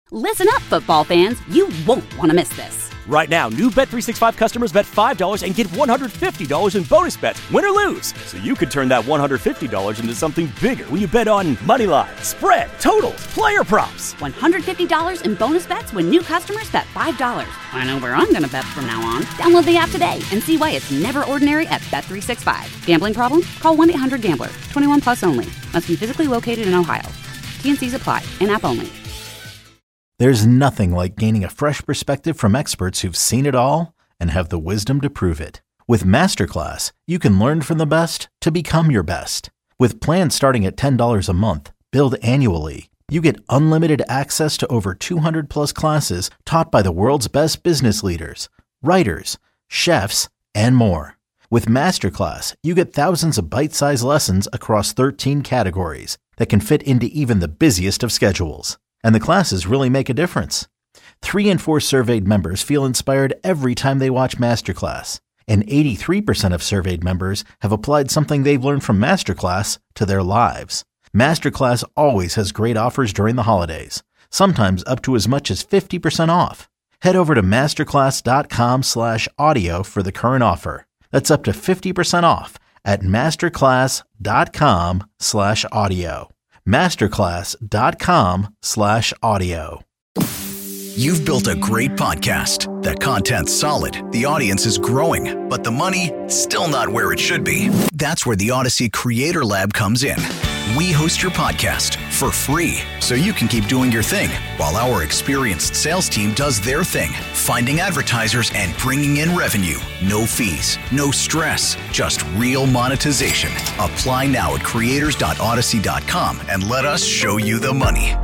Listen up, football fans. You won't want to miss this. Right now, new Bet365 customers bet $5 and get $150 in bonus bets, win or lose. So you could turn that $150 into something bigger when you bet on money line, spread, totals, player props. $150 in bonus bets when new customers bet $5. I know where I'm going to bet from now on. Download the app today and see why it's never ordinary at Bet365. Gambling problem? Call 1-800-GAMBLER. 21 plus only. Must be physically located in Ohio. T&Cs apply. In-app only. There's nothing like gaining a fresh perspective from experts who've seen it all and have the wisdom to prove it. With Masterclass, you can learn from the best to become your best. With plans starting at $10 a month, billed annually, you get unlimited access to over 200 plus classes taught by the world's best business leaders, writers, chefs, and more. With Masterclass, you get thousands of bite-sized lessons across 13 categories that can fit into even the busiest of schedules. And the classes really make a difference. 3 in 4 surveyed members feel inspired every time they watch Masterclass. And 83% of surveyed members have applied something they've learned from Masterclass to their lives. Masterclass always has great offers during the holidays, sometimes up to as much as 50% off. Head over to masterclass.com/audio for the current offer. That's up to 50% off at masterclass.com/audio. masterclass.com/audio. You've built a great podcast. The content's solid, the audience is growing, but the money still not where it should be. That's where the Odyssey Creator Lab comes in. We host your podcast for free so you can keep doing your thing while our experienced sales team does their thing, finding advertisers and bringing in revenue. No fees, no stress, just real monetization. Apply now at creators.odyssey.com and let us show you the money.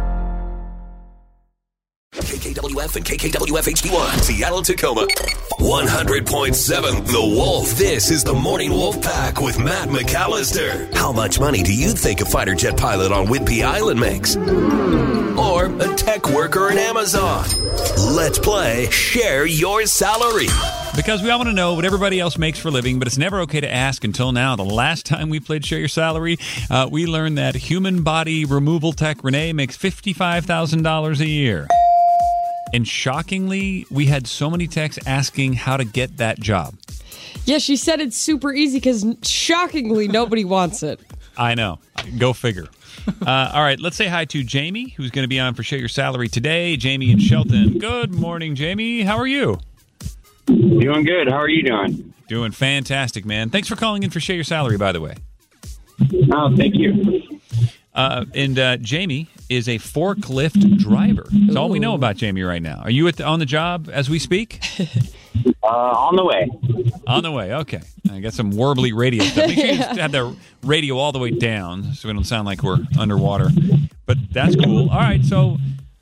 KKWF and KKWF HD1, Seattle, Tacoma. 100.7 The Wolf. This is the Morning Wolf Pack with Matt McAllister. How much money do you think a fighter jet pilot on Whidbey Island makes? Or a tech worker in Amazon? Let's play Share Your Salary. Because we all want to know what everybody else makes for a living, but it's never okay to ask until now. The last time we played Share Your Salary, we learned that human body removal tech Renee makes $55,000 a year. And shockingly, we had so many texts asking how to get that job. Yeah, she said it's super easy because shockingly, nobody wants it. I know. Go figure. All right, let's say hi to Jamie, who's going to be on for Share Your Salary today. Jamie in Shelton. Good morning, Jamie. How are you? Doing good. How are you doing? Doing fantastic, man. Thanks for calling in for Share Your Salary, by the way. Oh, thank you. Jamie is a forklift driver. That's all we know about Jamie right now. Are you on the job as we speak? On the way. On the way, okay. I got some warbly radio stuff. Make sure you just have the radio all the way down so we don't sound like we're underwater. But that's cool. All right, so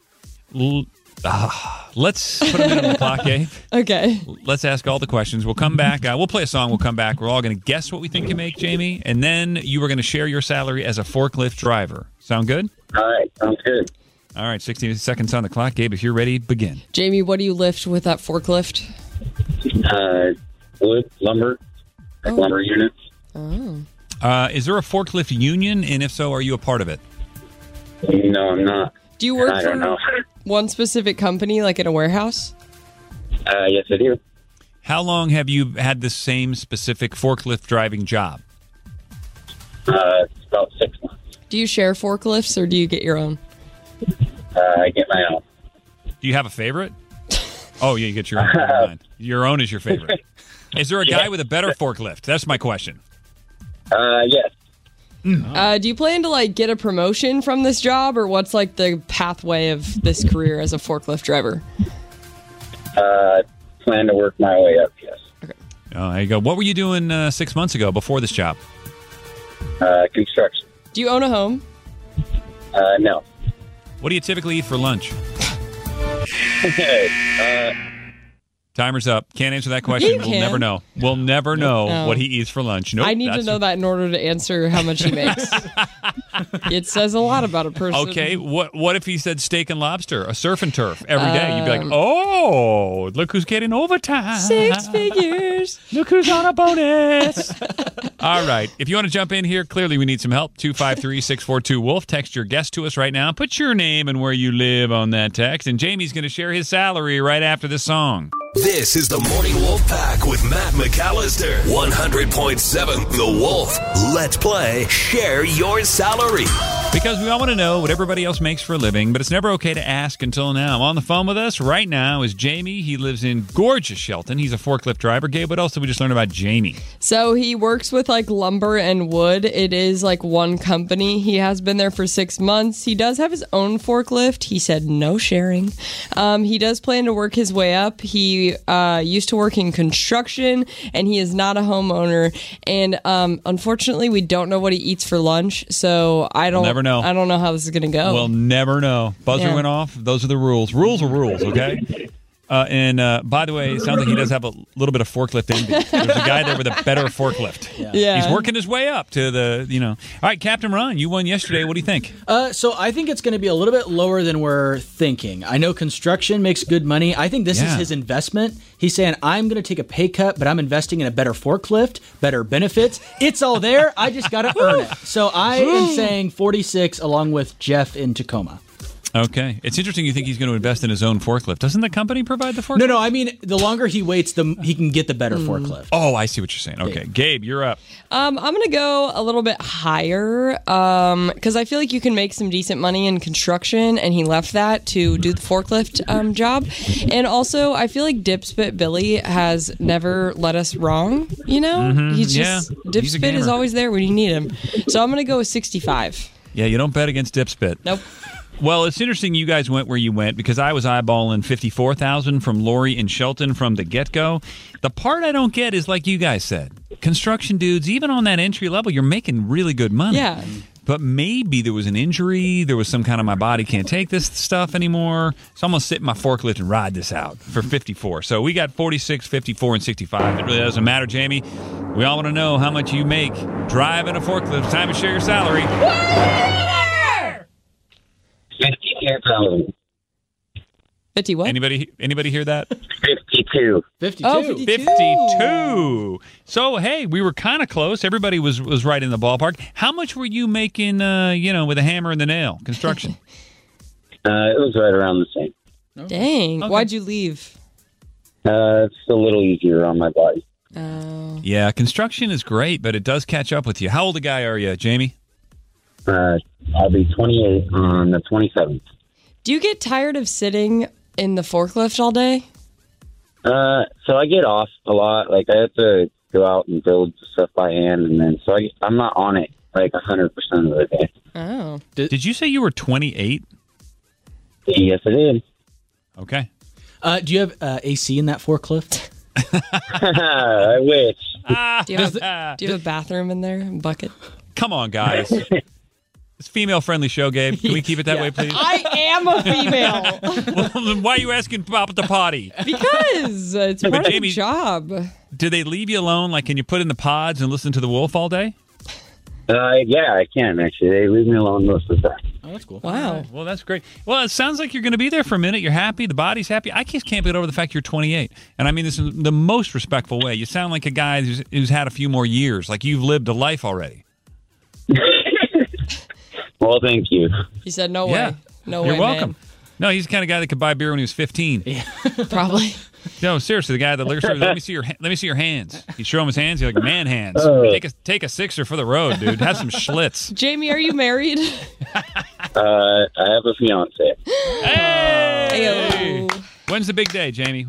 let's put a minute on the clock, Gabe. Okay. Let's ask all the questions. We'll come back. We'll play a song. We'll come back. We're all going to guess what we think you make, Jamie. And then you are going to share your salary as a forklift driver. Sound good? All right. Sounds good. All right. 60 seconds on the clock. Gabe, if you're ready, begin. Jamie, what do you lift with that forklift? Wood, lumber, lumber units. Oh. Is there a forklift union? And if so, are you a part of it? No, I'm not. Do you work I don't know. one specific company, like in a warehouse? Yes, I do. How long have you had the same specific forklift driving job? It's about 6 months. Do you share forklifts or do you get your own? I get my own. Do you have a favorite? Oh, yeah, you get your own. Never mind. Your own is your favorite. Is there a guy with a better forklift? That's my question. Yes. Do you plan to like get a promotion from this job, or what's like the pathway of this career as a forklift driver? Plan to work my way up, yes. Okay. Oh, there you go. What were you doing 6 months ago before this job? Construction. Do you own a home? No. What do you typically eat for lunch? Timer's up. Can't answer that question. We'll never know. We'll never know what he eats for lunch. Nope. I need to know that in order to answer how much he makes. It says a lot about a person. Okay, what if he said steak and lobster, a surf and turf every day? You'd be like, oh, look who's getting overtime. 6 figures. Look who's on a bonus. All right. If you want to jump in here, clearly we need some help. 253-642-WOLF. Text your guest to us right now. Put your name and where you live on that text. And Jamie's going to share his salary right after this song. This is the Morning Wolf Pack with Matt McAllister. 100.7 The Wolf. Let's play Share Your Salary. Because we all want to know what everybody else makes for a living, but it's never okay to ask until now. On the phone with us right now is Jamie. He lives in gorgeous Shelton. He's a forklift driver. Gabe, what else did we just learn about Jamie? So he works with like lumber and wood. It is like one company. He has been there for 6 months. He does have his own forklift. He said no sharing. He does plan to work his way up. He used to work in construction, and he is not a homeowner. And unfortunately, we don't know what he eats for lunch. So I don't know. I don't know how this is going to go. We'll never know. Buzzer went off. Those are the rules. Rules are rules, okay? And by the way, it sounds like he does have a little bit of forklift envy. There's a guy there with a better forklift. Yeah. He's working his way up to the, All right, Captain Ron, you won yesterday. What do you think? So I think it's going to be a little bit lower than we're thinking. I know construction makes good money. I think this is his investment. He's saying, I'm going to take a pay cut, but I'm investing in a better forklift, better benefits. It's all there. I just got to earn it. So I am saying 46 along with Jeff in Tacoma. Okay. It's interesting you think he's going to invest in his own forklift. Doesn't the company provide the forklift? No, I mean, the longer he waits, he can get the better forklift. Oh, I see what you're saying. Okay. Gabe, you're up. I'm going to go a little bit higher because I feel like you can make some decent money in construction, and he left that to do the forklift job. And also, I feel like Dipspit Billy has never let us wrong, He's just, Dipspit is always there when you need him. So I'm going to go with 65. Yeah, you don't bet against Dipspit. Nope. Well, it's interesting you guys went where you went because I was eyeballing $54,000 from Lori in Shelton from the get-go. The part I don't get is like you guys said. Construction dudes, even on that entry level, you're making really good money. Yeah. But maybe there was an injury. There was some kind of my body can't take this stuff anymore. So I'm going to sit in my forklift and ride this out for 54. So we got 46, 54, and 65. It really doesn't matter, Jamie. We all want to know how much you make driving a forklift. It's time to share your salary. 52,000. 50 what? Anybody hear that? 52. 52. Oh, 52. 52. So, hey, we were kind of close. Everybody was right in the ballpark. How much were you making, with a hammer and the nail, construction? It was right around the same. Dang. Okay. Why'd you leave? It's a little easier on my body. Oh. Yeah, construction is great, but it does catch up with you. How old a guy are you, Jamie? I'll be 28 on the 27th. Do you get tired of sitting in the forklift all day? So I get off a lot. Like, I have to go out and build stuff by hand, and then I'm not on it like 100% of the day. Oh. Did you say you were 28? Yes, I did. Okay. Do you have AC in that forklift? I wish. Do you have a bathroom in there? A bucket? Come on, guys. It's a female-friendly show, Gabe. Can we keep it that way, please? I am a female. Well, then why are you asking about the potty? Because it's part of Jamie, the job. Do they leave you alone? Like, can you put in the pods and listen to the Wolf all day? Yeah, I can, actually. They leave me alone most of the time. Oh, that's cool. Wow. Right. Well, that's great. Well, it sounds like you're going to be there for a minute. You're happy. The body's happy. I just can't get over the fact you're 28. And I mean this in the most respectful way. You sound like a guy who's had a few more years, like you've lived a life already. Well, thank you. He said, no Yeah. way. No You're way, welcome. man. No, he's the kind of guy that could buy beer when he was 15. Yeah. Probably. No, seriously, the guy that liquor store. Let me see your hands. You show him his hands. He's like, man hands. Take a sixer for the road, dude. Have some Schlitz. Jamie, are you married? I have a fiance. Hey! Ayo. When's the big day, Jamie?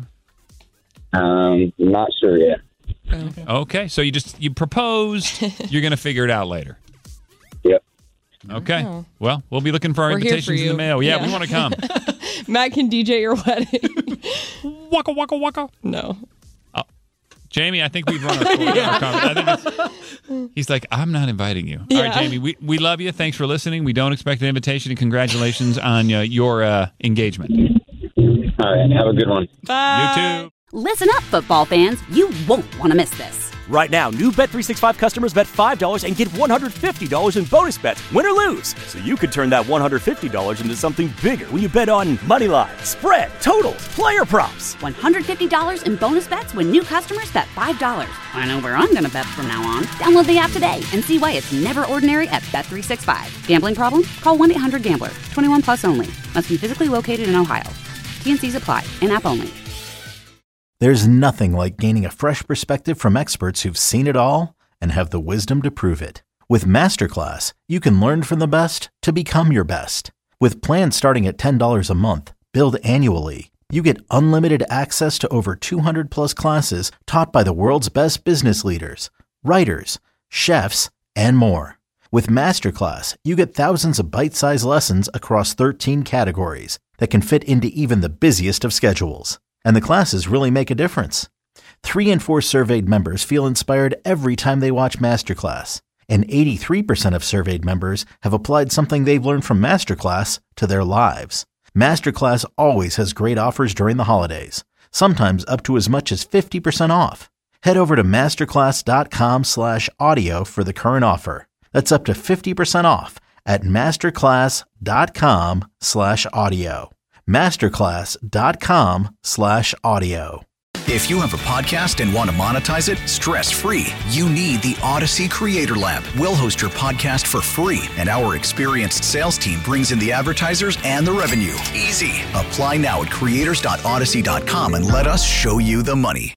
Not sure yet. Okay, so you proposed. You're going to figure it out later. Yep. Okay. Oh. Well, we'll be looking for our We're here invitations for in the you. mail. Yeah, Yeah. we want to come. Matt can DJ your wedding. Waka, waka, waka. No. Jamie, I think we've run our conversation. He's like, I'm not inviting you. All right, Yeah. Jamie, we love you. Thanks for listening. We don't expect an invitation, and congratulations on your engagement. All right. Have a good one. Bye. You too. Listen up, football fans. You won't want to miss this. Right now, new Bet365 customers bet $5 and get $150 in bonus bets, win or lose. So you could turn that $150 into something bigger when you bet on moneyline, spread, totals, player props. $150 in bonus bets when new customers bet $5. I know where I'm going to bet from now on. Download the app today and see why it's never ordinary at Bet365. Gambling problem? Call 1-800-GAMBLER. 21 plus only. Must be physically located in Ohio. T&Cs apply. In-app only. There's nothing like gaining a fresh perspective from experts who've seen it all and have the wisdom to prove it. With Masterclass, you can learn from the best to become your best. With plans starting at $10 a month, billed annually, you get unlimited access to over 200 plus classes taught by the world's best business leaders, writers, chefs, and more. With Masterclass, you get thousands of bite-sized lessons across 13 categories that can fit into even the busiest of schedules. And the classes really make a difference. 3 in 4 surveyed members feel inspired every time they watch Masterclass. And 83% of surveyed members have applied something they've learned from Masterclass to their lives. Masterclass always has great offers during the holidays, sometimes up to as much as 50% off. Head over to masterclass.com/audio for the current offer. That's up to 50% off at masterclass.com/audio. masterclass.com/audio. If you have a podcast and want to monetize it stress-free, you need the Odyssey Creator Lab. We'll host your podcast for free, and our experienced sales team brings in the advertisers and the revenue. Easy. Apply now at creators.odyssey.com and let us show you the money.